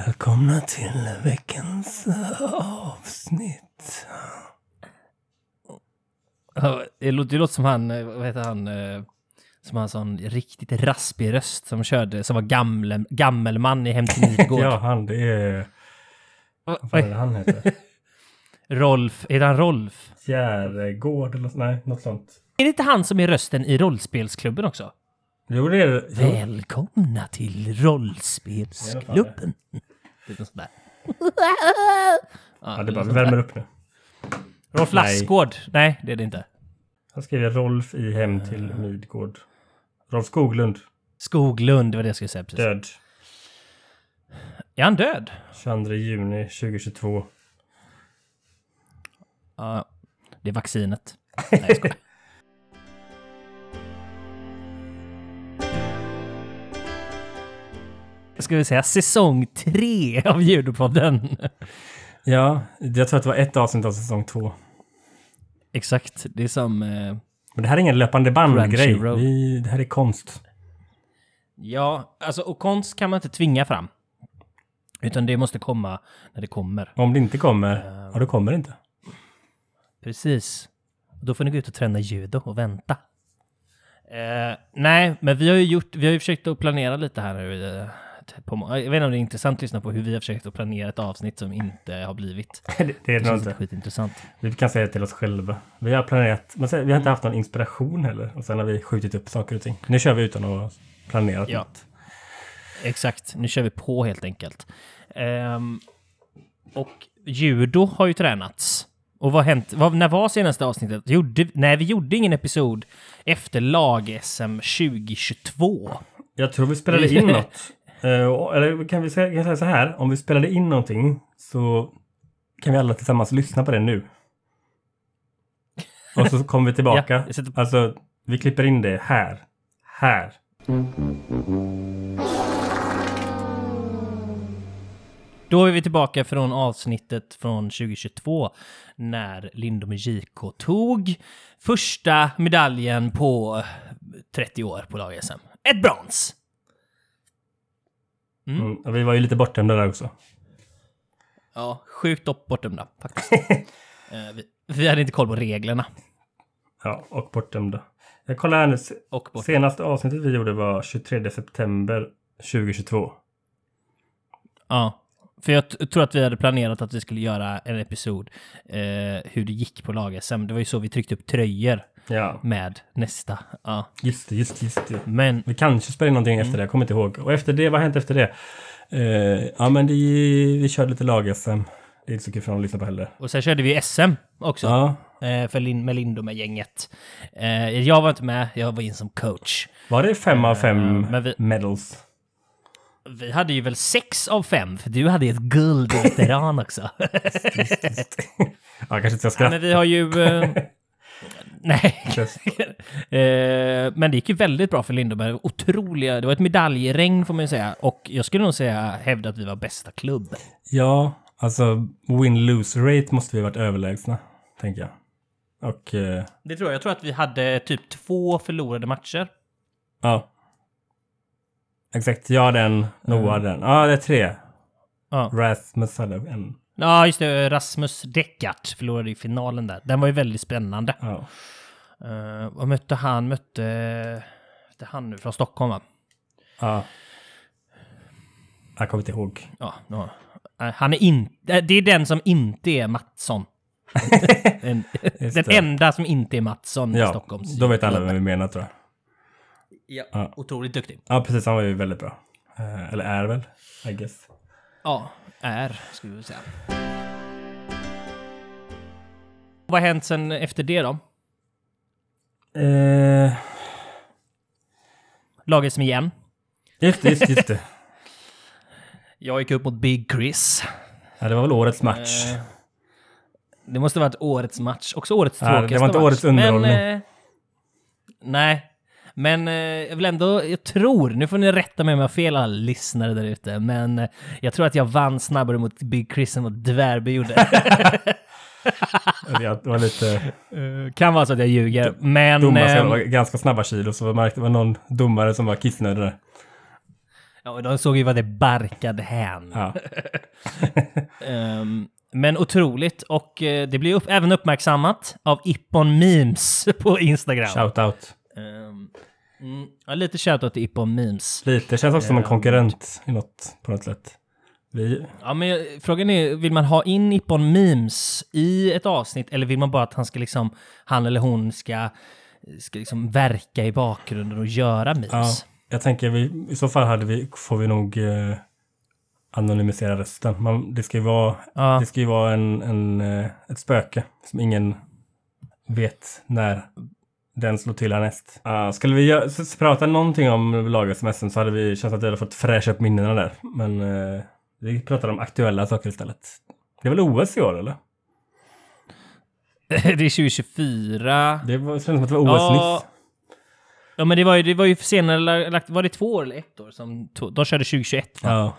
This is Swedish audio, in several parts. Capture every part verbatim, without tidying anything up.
Välkomna till veckans avsnitt. Det låter, det låter som han, vad heter han, som har en sån riktigt raspig röst som körde, som var gamle, gammelman i Hem till Midgård. Ja, han, det är... Vad fan är det han heter? Rolf, är han Rolf? Järegård eller nej, något sånt. Är det inte han som är rösten i rollspelsklubben också? Jo, det är det. Jo. Välkomna till rollspelsklubben. Det är något sånt där. Ja, det är bara, vi värmer upp nu. Rolf Lassgård. Nej, det är det inte. Han skriver Rolf i Hem till Midgård. Rolf Skoglund. Skoglund, det var det jag skulle säga precis. Död. Är han död? tjugoandra juni tjugohundratjugotvå. Ja, det är vaccinet. Nej, jag skojar. Ska vi säga säsong tre av Judopodden. Ja, jag tror att det var ett avsnitt av säsong två. Exakt, det är som... Eh, Men det här är ingen löpande bandgrej. Crunchyroll. Vi, det här är konst. ja, alltså och konst kan man inte tvinga fram. Utan det måste komma när det kommer. Om det inte kommer, Uh, ja då kommer det inte. Precis. Då får ni gå ut och träna judo och vänta. Eh, nej, men vi har ju gjort, vi har ju försökt att planera lite här nu. Eh, på, jag vet inte om det är intressant att lyssna på hur vi har försökt att planera ett avsnitt som inte har blivit. det, det är det nog inte. Skitintressant. Vi kan säga till oss själva. Vi har planerat, men vi har inte haft någon inspiration heller. Och sen har vi skjutit upp saker och ting. Nu kör vi utan att planera Ja. något. Exakt, nu kör vi på helt enkelt. Um, och judo har ju tränats. Och vad hänt? Vad, när var senaste avsnittet? Gjorde, nej, vi gjorde ingen episod efter lag-S M tjugohundratjugotvå. Jag tror vi spelade in något. Uh, eller kan vi säga, kan jag säga så här? Om vi spelade in någonting så kan vi alla tillsammans lyssna på det nu. Och så kommer vi tillbaka. Ja, sätter... Alltså, vi klipper in det här. Här. Då är vi tillbaka från avsnittet från tjugohundratjugotvå när Lindom J K tog första medaljen på trettio år på lag-S M. Ett brons! Mm. Mm, och vi var ju lite bortdömda där också. Ja, sjukt upp bortdömda faktiskt. eh, vi, vi hade inte koll på reglerna. Ja, och bortdömda. Jag kollar här nu. Och bort. Senaste avsnittet vi gjorde var tjugotredje september tjugohundratjugotvå. Ja, för jag t- tror att vi hade planerat att vi skulle göra en episod eh, hur det gick på lag-S M. Det var ju så vi tryckte upp tröjor Ja. med nästa. Ja. Just det, just, just det. Men Vi kanske spelar in någonting mm. efter det, jag kommer inte ihåg. Och efter det, vad har hänt efter det? Uh, ja, men det, vi körde lite lag-S M. Det är inte så kul för någon att lyssna på heller. och sen körde vi S M också. Ja. Eh, för Lin- med Lindo med gänget. Eh, jag var inte med, jag var in som coach. Var det fem av fem men vi- medals? Vi hade ju väl sex av fem, för du hade ett guldveteran också. just, just. Ja, kanske inte ska Ja, skratta. men vi har ju... Eh, nej. eh, men det gick ju väldigt bra för Lindberg. Otroliga... Det var ett medaljregn får man ju säga. Och jag skulle nog säga hävda att vi var bästa klubb. Ja, alltså win-lose rate måste vi ha varit överlägsna, tänker jag. Och... Eh, Det tror jag. Jag tror att vi hade typ två förlorade matcher. ja. Exakt, jag den, Noah den. Ja, det är tre. Ja. Rasmus hade en. Ja, just det. Rasmus Deckart förlorade i finalen där. Den var ju väldigt spännande. Ja. Uh, vad mötte han? Mötte... Det han nu från Stockholm, va? Ja. Jag kommer inte ihåg. Ja, no. uh, han är inte... Det är den som inte är Mattsson. den den enda som inte är Mattsson ja, i Stockholms. Då vet alla vem vi menar, tror jag. Ja, ja, otroligt duktig. Ja, precis. Han var ju väldigt bra. Uh, eller är väl, I guess. Ja, är, skulle vi säga. Vad har hänt sen efter det då? Uh... Laget som igen. Just det, just, just det. Jag gick upp mot Big Chris. Ja, det var väl årets match. Uh, det måste ha varit årets match. Också årets ja, tråkigaste match. Det var inte årets underhållning. Men, uh, nej. Men eh, jag vill ändå, jag tror, nu får ni rätta mig om jag har fel alla lyssnare där ute, men eh, jag tror att jag vann snabbare mot Big Chris än vad Dvärby gjorde. Det var lite... Uh, kan vara så att jag ljuger, men... Domare Eh, var ganska snabba kilo, så var det var någon domare som var kissnödig där. Ja, de såg ju vad det barkade hän. Ja. um, men otroligt. Och uh, det blir upp, även uppmärksammat av Ippon Memes på Instagram. Shout out. Um, mm, ja, lite shoutout till Ippon Memes. Lite, känns också som en konkurrent i något, på något sätt. Vi... Ja, men jag, frågan är, vill man ha in Ippon Memes i ett avsnitt eller vill man bara att han ska liksom, han eller hon ska, ska liksom verka i bakgrunden och göra memes? Ja, jag tänker, vi, i så fall hade vi, får vi nog eh, anonymisera rösten. Man, det ska ju vara, ja. det ska ju vara en, en, eh, ett spöke som ingen vet när den slår till härnäst. Uh, skulle vi gö- så, så prata någonting om lag-smsen så hade vi känt att vi hade fått fräscha upp minnena där. Men uh, vi pratar om aktuella saker istället. Det är väl O S i år, eller? Det är tjugo tjugofyra. Det var, känns som att det var O S ja. nyss. Ja, men det var ju, det var ju senare lagt, var det två år eller ett år som to, de körde tjugo tjugoett, va? Ja.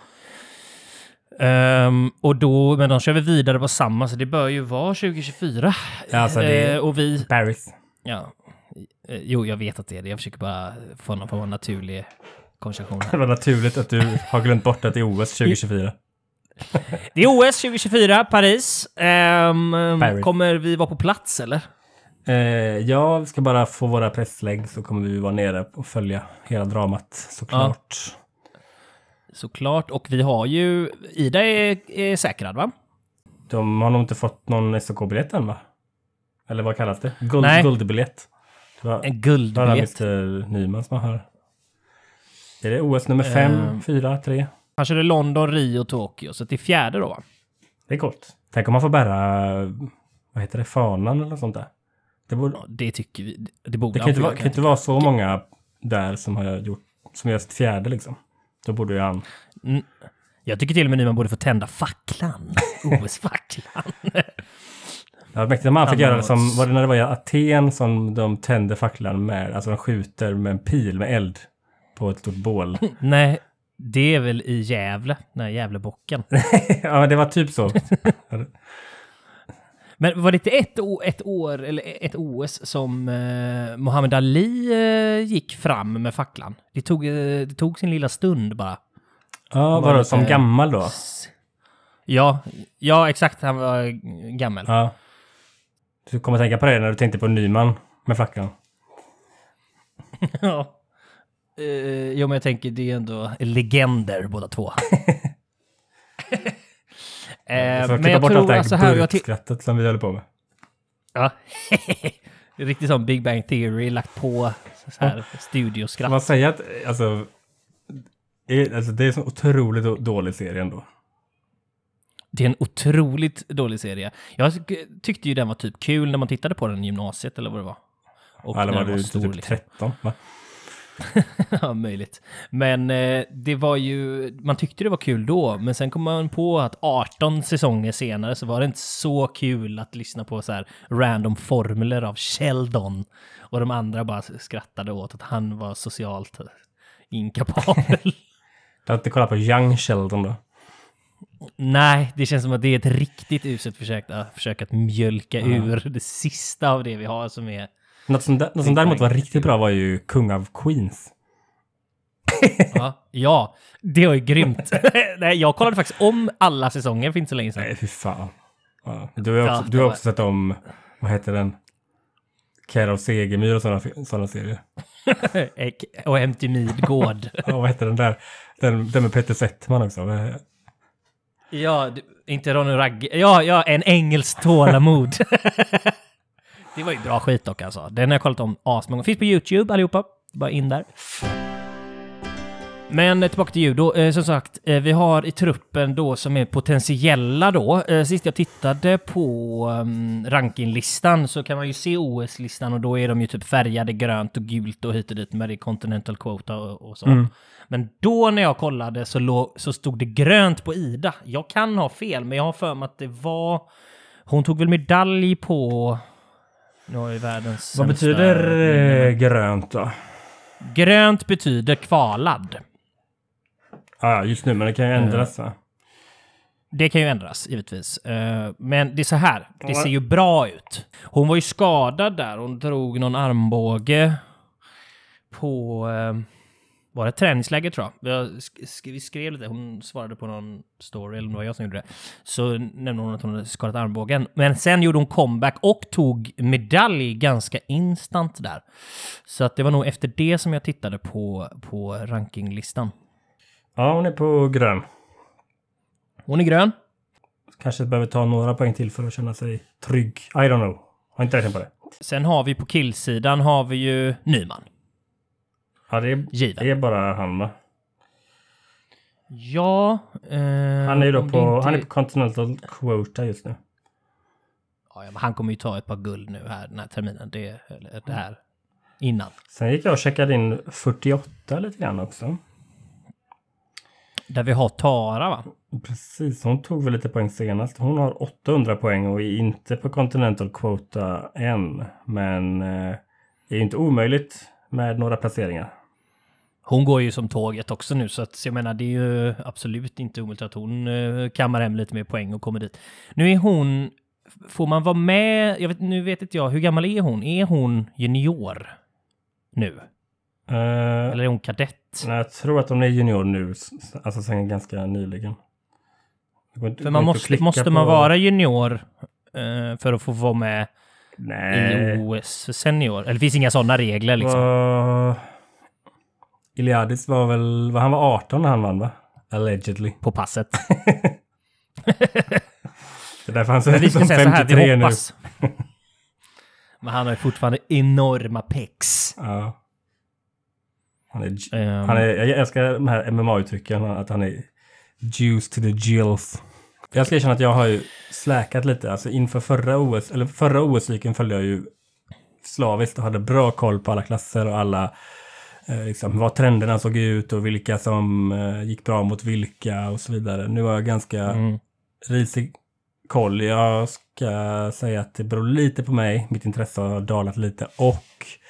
Um, och då, men de kör vi vidare på samma, så det bör ju vara tjugo tjugofyra. Ja, alltså det uh, och vi... Paris. Ja. Uh, jo, jag vet att det är det. Jag försöker bara få någon, få en naturlig konversation här. Det var naturligt att du har glömt bort att det är O S tjugo tjugofyra. Det är O S tjugo tjugofyra, Paris. Um, Paris. Kommer vi vara på plats, eller? Eh, ja, vi ska bara få våra presslägg så kommer vi vara nere och följa hela dramat, såklart. Ja. Såklart, och vi har ju... Ida är, är säkrad, va? De har nog inte fått någon S O K-biljett än, va? Eller vad kallas det? Guld, Nej. Guldbiljett. Det var, En guldbiljett. Det var mister Nyman som har. Är det O S nummer fem, Um. fyra, tre? Han körde London, Rio, Tokyo, så det är fjärde då, va? Det är coolt. Tänk om man får bära, vad heter det, fanan eller sånt där. Det, borde, Ja, det tycker vi. Det, borde det kan, inte ja, vara, kan inte vara så många där som har gjort, som gör sitt fjärde liksom. Då borde ju han... Mm. Jag tycker till och med nu man borde få tända facklan. O S-facklan. Ja, mäktigt. Man fick Han göra har- det som, var det när det var i Aten som de tände facklan med, alltså de skjuter med en pil med eld på ett stort bål. Nej, det är väl i Gävle, nej, Gävlebocken. Ja, det var typ så. Men var det inte ett, å- ett år, eller ett O S som eh, Muhammad Ali eh, gick fram med facklan? Det tog, eh, det tog sin lilla stund bara. Ja, var var lite- som gammal då? Ja, ja exakt, han var gammal. Ja. Du kommer tänka på det när du tänkte på Nyman med facklan. Ja. Uh, jo, men jag tänker det är ändå legender båda två. Du uh, får men klippa jag bort tror allt det alltså här här... Jag ti- burkskrattet som vi håller på med. ja. Det är riktigt som Big Bang Theory lagt på så här studioskratt. Man säger att, alltså, är, alltså det är en så otroligt då- dålig serie ändå. Det är en otroligt dålig serie. Jag tyck- tyckte ju den var typ kul när man tittade på den i gymnasiet eller vad det var. Och Eller när var den du stor, typ liksom. tretton, va? Ja, möjligt. Men eh, det var ju, man tyckte det var kul då, men sen kom man på att arton säsonger senare så var det inte så kul att lyssna på så här random formler av Sheldon. Och de andra bara skrattade åt att han var socialt inkapabel. Du har inte kollat på Young Sheldon då? Nej, det känns som att det är ett riktigt uselt försök att, försök att mjölka Ja. ur det sista av det vi har som är... Något som, något som däremot var riktigt bra var ju Kung of Queens. Ja, ja, det var ju grymt. Nej, jag kollade faktiskt om alla säsonger för inte så länge sedan. Nej, fy fan. Ja. Du har, också, Ja, du har det också sett om, vad heter den? Care of Segemyhr och sådana, sådana serier. Och Hem till Midgård. Ja, vad heter den där? Den, den med Peter Settman också. Ja, du, inte Ronny Ragge. Ja, ja, en engelsk tålamod. Det var ju bra skit dock alltså. Den har jag kollat om asmånga. Finns på YouTube allihopa. Bara in där. Men eh, tillbaka till judo. Eh, som sagt, eh, vi har i truppen då som är potentiella då. Eh, sist jag tittade på um, rankinglistan så kan man ju se O S-listan och då är de ju typ färgade grönt och gult och hit och dit med det Continental Quota och, och så. Mm. Men då när jag kollade så, låg, så stod det grönt på Ida. Jag kan ha fel, men jag har för mig att det var... Hon tog väl medalj på... Nu har ju världens Vad sämsta- betyder eh, grönt då? Grönt betyder kvalad. Ja, just nu, men det kan ju ändras va? Det kan ju ändras, givetvis. Uh, men det är så här. Det ser ju bra ut. Hon var ju skadad där. Hon drog någon armbåge på... Uh, var det träningsläger tror jag. jag sk- vi skrev lite, hon svarade på någon story, eller det var jag som gjorde det. Så nämnde hon att hon hade skadat armbågen. Men sen gjorde hon comeback och tog medalj ganska instant där. Så att det var nog efter det som jag tittade på, på rankinglistan. Ja, hon är på grön. Hon är grön. Kanske behöver ta några poäng till för att känna sig trygg. I don't know. Har inte räknat på det. Sen har vi på killsidan har vi ju Nyman. Ja, det är, det är bara han, va? Ja. Eh, han är ju då på, inte... han är på Continental Quota just nu. Ja, men han kommer ju ta ett par guld nu här den här terminen. Det, eller, det här innan. Sen gick jag och checkade in fyrtioåtta lite grann också. Där vi har Tara, va? Precis, hon tog väl lite poäng senast. Hon har åttahundra poäng och är inte på Continental Quota än. Men eh, det är inte omöjligt med några placeringar. Hon går ju som tåget också nu, så att jag menar det är ju absolut inte omöjligt att hon eh, kammar hem lite mer poäng och kommer dit. Nu är hon, får man vara med, jag vet, nu vet inte jag, hur gammal är hon? Är hon junior nu? Uh, Eller är hon kadett? Nej, jag tror att hon är junior nu, alltså sen ganska nyligen. Inte, för man måste, måste på... man vara junior uh, för att få vara med nej. I O S för senior? Eller det finns inga sådana regler liksom? Uh... Iliadis var väl, var han var arton när han vann, va? Allegedly. På passet. Det är därför han ser ut som femtiotre nu. Men han har ju fortfarande enorma pecs. Ja. Han är, um, han är, jag älskar de här M M A-uttrycken, att han är juice to the gills. Jag ska erkänna att jag har ju släkat lite. Alltså inför förra O S, eller förra O S-cykeln följde jag ju slaviskt och hade bra koll på alla klasser och alla eh, liksom, vad trenderna såg ut och vilka som eh, gick bra mot vilka och så vidare. Nu har jag ganska mm. risig koll. Jag ska säga att det beror lite på mig. Mitt intresse har dalat lite och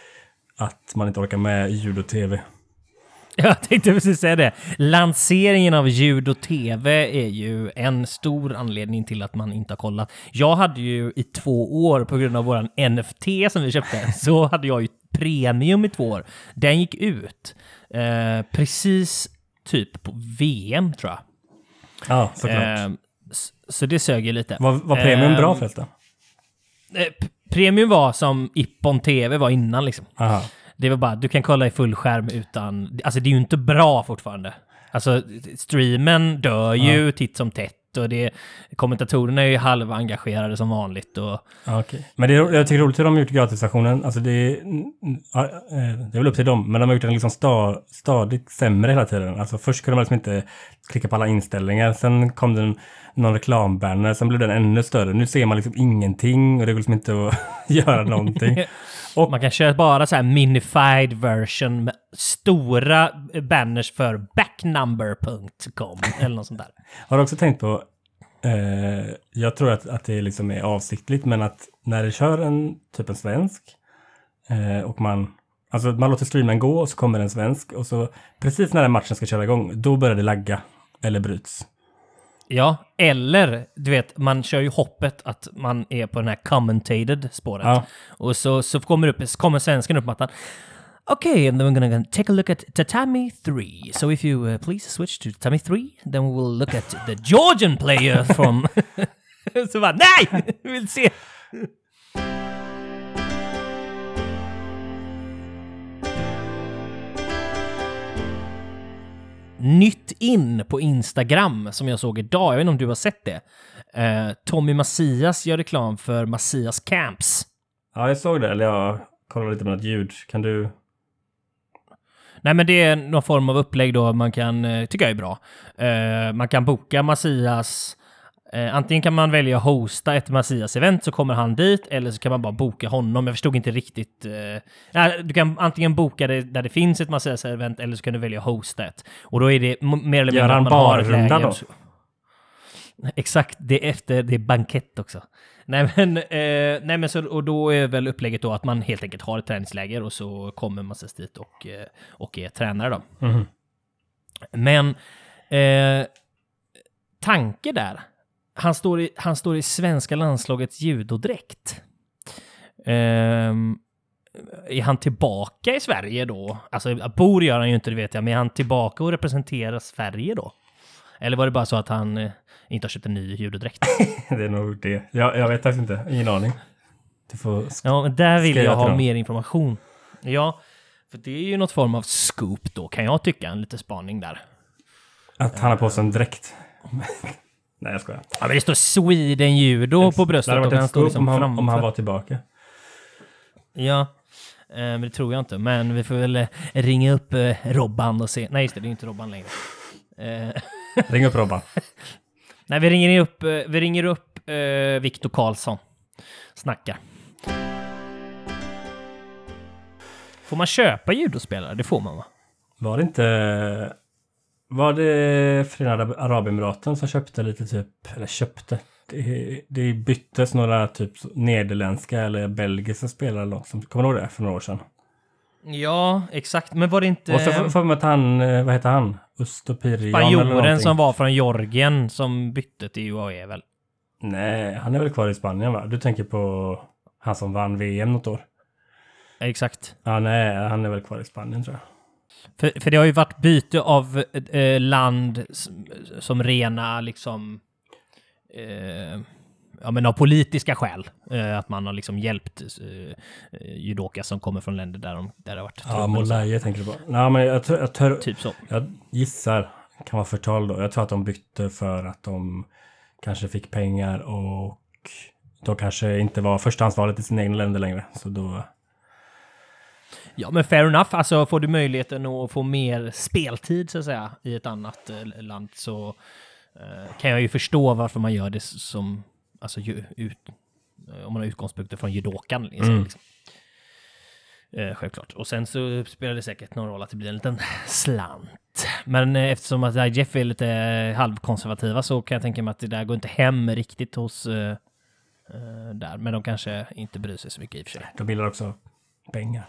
att man inte orkar med ljud och tv. Jag tänkte precis säga det. Lanseringen av ljud och tv är ju en stor anledning till att man inte har kollat. Jag hade ju i två år på grund av våran N F T som vi köpte, så hade jag ju premium i två år. Den gick ut eh, precis typ på V M tror jag. Ja, såklart. Eh, så, så det sög ju lite. Var, var premium eh, bra förresten? Eh, p- premium var som Ippon T V var innan liksom. Aha. Det var bara, du kan kolla i full skärm utan... Alltså det är ju inte bra fortfarande. Alltså streamen dör ju ja. titt som tätt och det, kommentatorerna är ju halva engagerade som vanligt. Och... Ja, okay. Men det är, jag tycker roligt hur de har gjort gratisversionen. Alltså det är, ja, det är väl upp till dem. Men de har gjort den liksom sta, stadigt sämre hela tiden. Alltså först kunde man liksom inte klicka på alla inställningar. Sen kom det en, någon reklambanner. Sen blev den ännu större. Nu ser man liksom ingenting och det går liksom inte att göra någonting. Och man kan köra bara så här minified version med stora banners för backnumber punkt com eller något sånt där. Har du också tänkt på, eh, jag tror att, att det liksom är avsiktligt, men att när det kör en typ en svensk eh, och man, alltså man låter streamen gå och så kommer en svensk och så precis när den matchen ska köra igång, då börjar det lagga eller bryts. Ja, eller du vet, man kör ju hoppet att man är på den här commentated spåret. Ja. Och så, så kommer, upp, kommer svensken upp med att okay, and then we're gonna take a look at Tatami three. So if you uh, please switch to Tatami three, then we will look at the Georgian player from... så bara, nej! Vi vill se! Nytt in på Instagram som jag såg idag. Jag vet inte om du har sett det. Eh, Tommy Macias gör reklam för Macias Camps. Ja, jag såg det. Eller jag kollade lite med något ljud. Kan du... Nej, men det är någon form av upplägg då man kan, tycker jag är bra. Eh, man kan boka Macias... Eh, antingen kan man välja att hosta ett Macias-event så kommer han dit, eller så kan man bara boka honom. Jag förstod inte riktigt. Eh, nej, du kan antingen boka det där det finns ett Macias-event, eller så kan du välja att hosta ett. Och då är det m- mer eller mindre att man har ett läger. Då? Exakt, det är efter, det är bankett också. Nej men, eh, nej, men så, och då är väl upplägget då att man helt enkelt har ett träningsläger och så kommer Macias dit och, eh, och är tränare då. Mm. Men eh, tanke där. Han står, i, han står i svenska landslagets judodräkt. Um, är han tillbaka i Sverige då? Alltså, bor gör han ju inte, det vet jag. Men är han tillbaka och representerar Sverige då? Eller var det bara så att han eh, inte har köpt en ny judodräkt? Det är nog det. Jag, jag vet faktiskt inte. Ingen aning. Du får sk- Ja, men där vill jag ha dem. mer information. Ja, för det är ju något form av scoop då, kan jag tycka. En lite spaning där. Att han har på sig en dräkt. Nej, jag skojar. Ja, men det står Sweden Judo på bröstet. Det hade Och varit han ett står scoop liksom om, han, framför. om han var tillbaka. Ja, eh, men det tror jag inte. Men vi får väl eh, ringa upp eh, Robban och se. Nej, just det, det är inte Robban längre. Eh, Ring upp Robban. Nej, vi ringer upp, eh, vi ringer upp eh, Viktor Karlsson. Snackar. Får man köpa judospelare? Det får man, va? Var det inte... Var det Förenade Arabemiraten som köpte lite typ... Eller köpte... Det, det byttes några typ nederländska eller belgiska spelare då, som kommer du ihåg det för några år sedan. Ja, exakt. Men var det inte... Och så får får man att han, vad heter han? Ustopirian eller spanjoren någonting. som var från Georgien som bytte till U A E väl? Nej, han är väl kvar i Spanien, va? Du tänker på han som vann V M något år. Exakt. Ja, nej, han är väl kvar i Spanien tror jag. För, för det har ju varit byte av eh, land som, som rena liksom... Eh, ja, men av politiska skäl. Eh, att man har liksom hjälpt eh, judoka som kommer från länder där, de, där det har varit Ja, trubbel. Molaye tänker du på. Nej, men jag, tror- jag, tror- Typ så. jag gissar, kan vara förtal då. Jag tror att de bytte för att de kanske fick pengar och då kanske inte var förstahandsvalet i sina egna länder längre. Så då... Ja, men fair enough. Alltså får du möjligheten att få mer speltid så att säga i ett annat eh, land så eh, kan jag ju förstå varför man gör det som alltså ju, ut, om man har utgångspunkter från judokan. Liksom. Mm. Eh, självklart. Och sen så spelar det säkert någon roll att det blir en liten slant. Men eh, eftersom att I J F är lite eh, halvkonservativa så kan jag tänka mig att det där går inte hem riktigt hos eh, eh, där. Men de kanske inte bryr sig så mycket i och för sig. De gillar också pengar.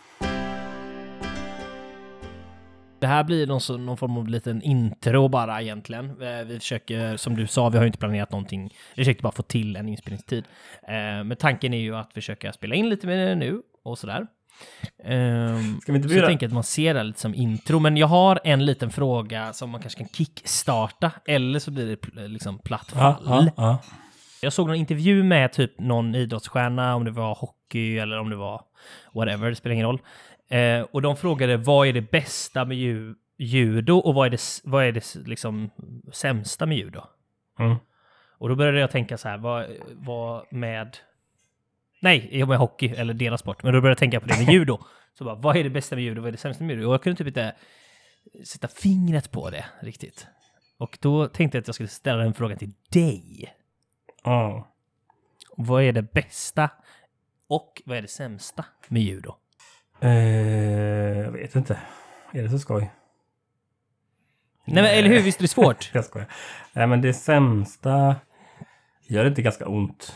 Det här blir någon, så, någon form av liten intro bara egentligen. Eh, vi försöker, som du sa, vi har ju inte planerat någonting. Vi försöker bara få till en inspelningstid. Eh, men tanken är ju att försöka spela in lite med det nu och sådär. Eh, Ska vi inte så bjuda? jag tänker att man ser det lite som intro. Men jag har en liten fråga som man kanske kan kickstarta. Eller så blir det pl- liksom platt fall. Ja, ja, ja. Jag såg någon intervju med typ någon idrottsstjärna, om det var hockey eller om det var whatever, det spelar ingen roll. Eh, och de frågade, vad är det bästa med ju- judo och vad är det, vad är det liksom sämsta med judo? Mm. Och då började jag tänka så här, vad, vad med... Nej, med hockey eller deras sport. Men då började jag tänka på det med judo. Så bara, vad är det bästa med judo och vad är det sämsta med judo? Och jag kunde typ inte sätta fingret på det riktigt. Och då tänkte jag att jag skulle ställa en fråga till dig. Ja. Vad är det bästa och vad är det sämsta med judo? Eh, jag vet inte. Är det så skoj? Nej, men, eller hur? Visst är det svårt? Jag skojar. Nej, men det sämsta... Gör det inte ganska ont?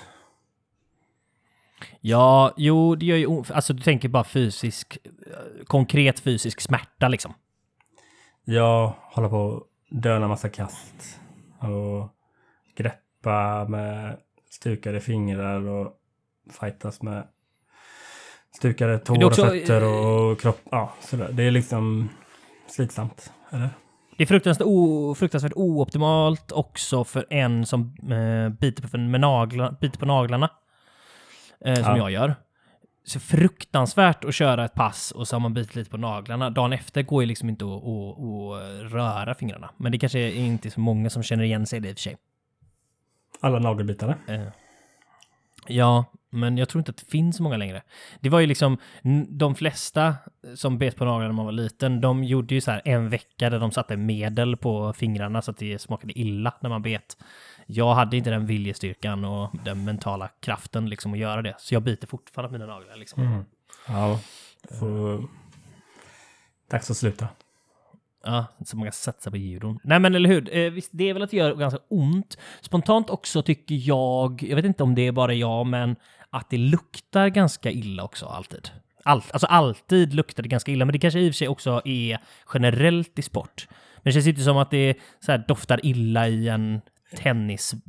Ja, jo, det gör ju ont. Alltså, du tänker bara fysisk, konkret fysisk smärta liksom. Jag håller på att döna massa kast. Och greppa med stukade fingrar och fightas med stukade tår Det är också, och fötter och kropp. Ja, sådär. Det är liksom slitsamt, eller? Det är fruktansvärt, o, fruktansvärt ooptimalt också för en som eh, biter, på, med nagla, biter på naglarna. Eh, som Ja. jag gör. Så fruktansvärt att köra ett pass och så har man bitit lite på naglarna. Dagen efter går ju liksom inte att, att, att röra fingrarna. Men det kanske är inte så många som känner igen sig i det i och för sig. Alla nagelbitare. Eh, ja, men jag tror inte att det finns så många längre. Det var ju liksom, n- de flesta som bet på naglarna när man var liten, de gjorde ju så här en vecka där de satte medel på fingrarna så att det smakade illa när man bet. Jag hade inte den viljestyrkan och den mentala kraften liksom att göra det. Så jag biter fortfarande på mina naglar liksom. Mm. Ja, får... Dags att sluta. Ja, så många satsar på judon. Nej, men eller hur? Eh, visst, det är väl att det gör ganska ont. Spontant också tycker jag, jag vet inte om det är bara jag, men att det luktar ganska illa också alltid. Allt, alltså alltid luktar det ganska illa, men det kanske i och för sig också är generellt i sport. Men det känns inte som att det så här doftar illa i en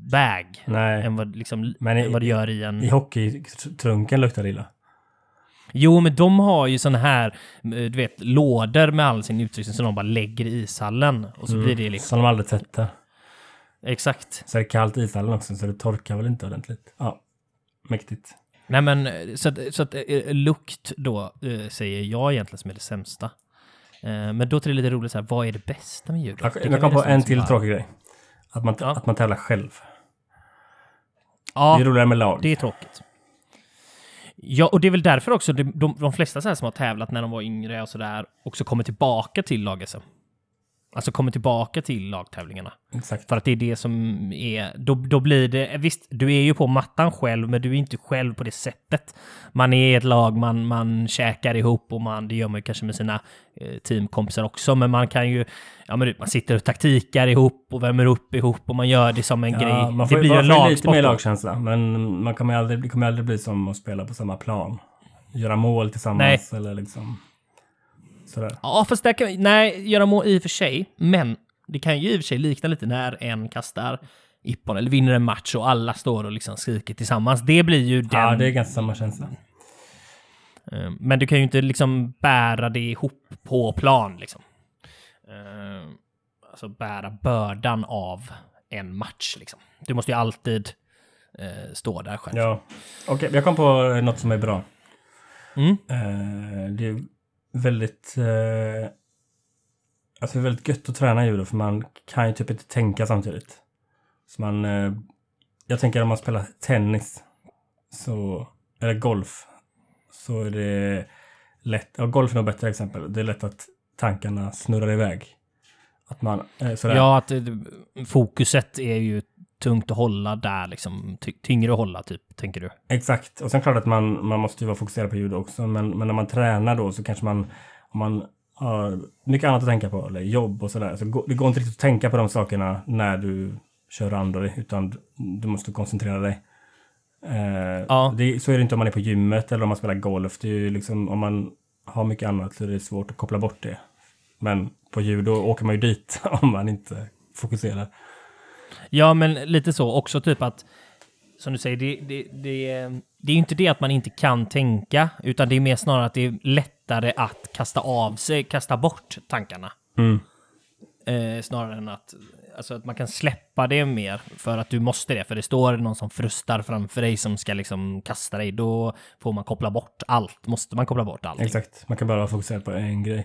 tennisbag Nej, än vad, liksom, men i- än vad det gör i en... i hockeytrunken luktar det illa. Jo, men de har ju såna här, du vet, lådor med all sin utrustning som de bara lägger i ishallen. Och så Mm. blir det liksom... Som de aldrig tvättar. Exakt. Så är det kallt i ishallen också, så det torkar väl inte ordentligt. Ja, mäktigt. Nej, men så att, så att eh, lukt då eh, säger jag egentligen som är det sämsta. Eh, men då är det lite roligt så här, vad är det bästa med ljud? Jag, jag kom på en till bara... tråkig grej. Att man, ja. att man tävlar själv. Ja, det är roligare med lag. Det är tråkigt. Ja, och det är väl därför också de, de, de flesta så här som har tävlat när de var yngre och sådär också kommer tillbaka till lag-S M. Alltså kommer tillbaka till lagtävlingarna. Exakt. För att det är det som är... Då, då blir det... Visst, du är ju på mattan själv, men du är inte själv på det sättet. Man är ett lag, man, man käkar ihop och man, det gör man ju kanske med sina eh, teamkompisar också. Men man kan ju... Ja, men man sitter och taktikar ihop och värmer upp ihop och man gör det som en ja, grej. Man får, det blir man en får lagsport. lite mer lagkänsla, men man kommer aldrig, det kommer aldrig bli som att spela på samma plan. Göra mål tillsammans. Nej. Eller liksom... Sådär. Ja, fast det kan... Nej, göra mål i och för sig, men... Det kan ju i och för sig likna lite när en kastar ippon eller vinner en match och alla står och liksom skriker tillsammans. Det blir ju den... Ja, det är ganska samma känsla. Men du kan ju inte liksom bära det ihop på plan liksom. Alltså bära bördan av en match liksom. Du måste ju alltid eh, stå där själv. Ja, okej. Okay, jag kom på något som är bra. Mm. Eh, det är väldigt... Eh, Alltså det är väldigt gött att träna judo för man kan ju typ inte tänka samtidigt. Så man, eh, jag tänker om man spelar tennis så, eller golf så är det lätt, ja golf är nog bättre exempel. Det är lätt att tankarna snurrar iväg. Att man, eh, sådär. Ja, att eh, fokuset är ju tungt att hålla där liksom, ty- tyngre att hålla typ, tänker du? Exakt, och sen klart att man, man måste ju vara fokuserad på judo också, men, men när man tränar då så kanske man, om man har mycket annat att tänka på, eller jobb och sådär. Så det går inte riktigt att tänka på de sakerna när du kör randori, utan du måste koncentrera dig. Eh, ja. det, så är det inte om man är på gymmet eller om man spelar golf. Det är ju liksom, om man har mycket annat så är det svårt att koppla bort det. Men på judo åker man ju dit om man inte fokuserar. Ja, men lite så. Också typ att, som du säger, det, det, det, det är ju inte det att man inte kan tänka, utan det är mer snarare att det är lättare att kasta av sig, kasta bort tankarna. Mm. Eh, snarare än att, alltså att man kan släppa det mer för att du måste det. För det står någon som frustar framför dig som ska liksom kasta dig. Då får man koppla bort allt. Måste man koppla bort allt. Exakt. Man kan bara fokusera på en grej.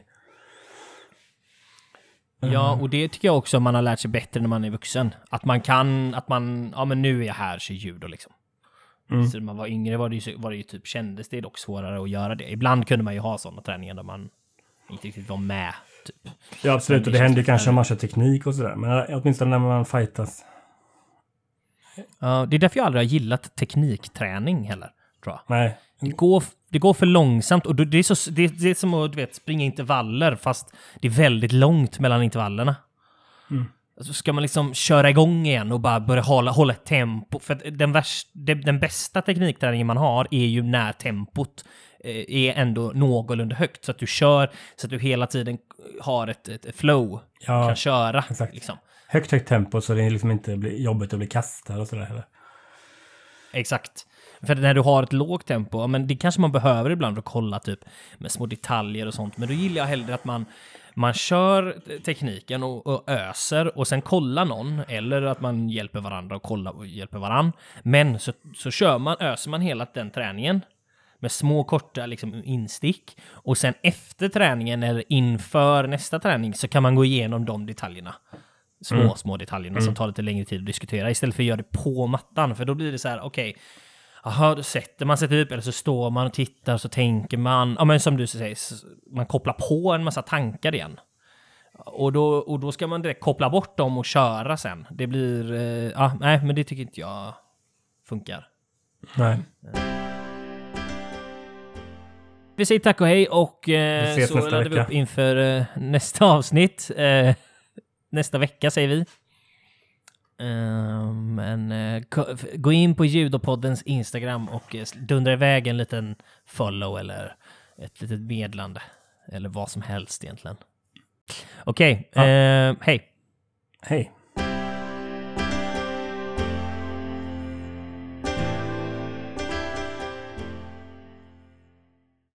Mm. Ja, och det tycker jag också man har lärt sig bättre när man är vuxen. Att man kan, att man, ja men nu är jag här, så judo liksom. Mm. Så när man var yngre var det, ju, var det ju typ, kändes det dock svårare att göra det. Ibland kunde man ju ha sådana träningar där man inte riktigt var med, typ. Ja, absolut. Det och det händer ju kanske om man kör teknik och sådär. Men åtminstone när man fightas. Ja, det är därför jag aldrig har gillat teknikträning heller, tror jag. Nej. Det går, det går för långsamt och det är, så, det, det är som att du vet, springa intervaller fast det är väldigt långt mellan intervallerna. Mm. Så ska man liksom köra igång igen och bara börja hålla, hålla ett tempo. För den, värst, den bästa teknikträningen man har är ju när tempot är ändå någorlunda högt. Så att du kör, så att du hela tiden har ett, ett flow. Ja, kan köra. Exakt. Liksom. Högt, högt tempo så det är liksom inte blir jobbigt att bli kastad och sådär heller. Exakt. För när du har ett lågt tempo, men det kanske man behöver ibland för att kolla typ med små detaljer och sånt. Men då gillar jag hellre att man, man kör tekniken och, och öser och sen kollar någon. Eller att man hjälper varandra och kollar och hjälper varann. Men så, så kör man, öser man hela den träningen med små korta liksom, instick. Och sen efter träningen eller inför nästa träning så kan man gå igenom de detaljerna. Små, mm. små detaljerna mm. som tar lite längre tid att diskutera. Istället för att göra det på mattan. För då blir det så här, okej. Okay, aha, då sätter man sig typ, eller så står man och tittar och så tänker man, ja men som du säger, man kopplar på en massa tankar igen. Och då, och då ska man direkt koppla bort dem och köra sen. Det blir, eh, ja, nej men det tycker inte jag funkar. Nej. Vi säger tack och hej och eh, så laddar vi upp inför eh, nästa avsnitt. Eh, nästa vecka säger vi. Uh, men uh, gå in på Judopoddens Instagram och uh, dundra iväg en liten follow eller ett litet meddelande eller vad som helst egentligen. Okej, okay, ja. uh, hej. Hej.